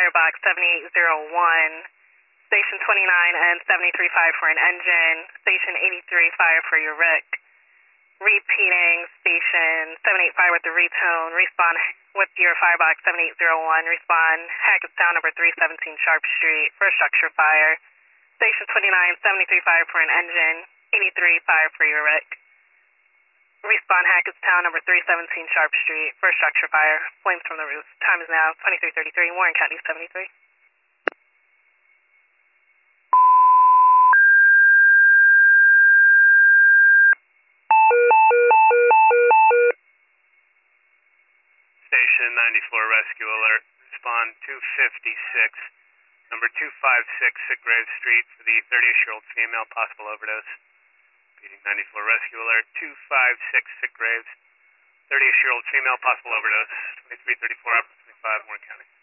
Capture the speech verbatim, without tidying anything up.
Firebox seventy-eight oh one, Station twenty-nine and seventy-three five for an engine, Station eighty-three five for your wreck. Repeating, Station seven eight five with the retone, respawn with your Firebox seventy-eight oh one, respawn Hackettstown number three seventeen Sharp Street for a structure fire. Station twenty-nine, seventy-three five for an engine, eighty-three five for your wreck. Respawn Hackettstown number three seventeen Sharp Street for a structure fire. Flames from the roof. Time is now twenty-three thirty-three, Warren County seventy-three. Station ninety-four rescue alert. Respond two fifty-six, number two five six Sitgrave Street for the thirty-ish-year-old female, possible overdose. Repeating, ninety-four rescue alert, two five six Sitgraves, thirty-ish-year-old female, possible overdose. twenty-three thirty-four, twenty-five, Warren County.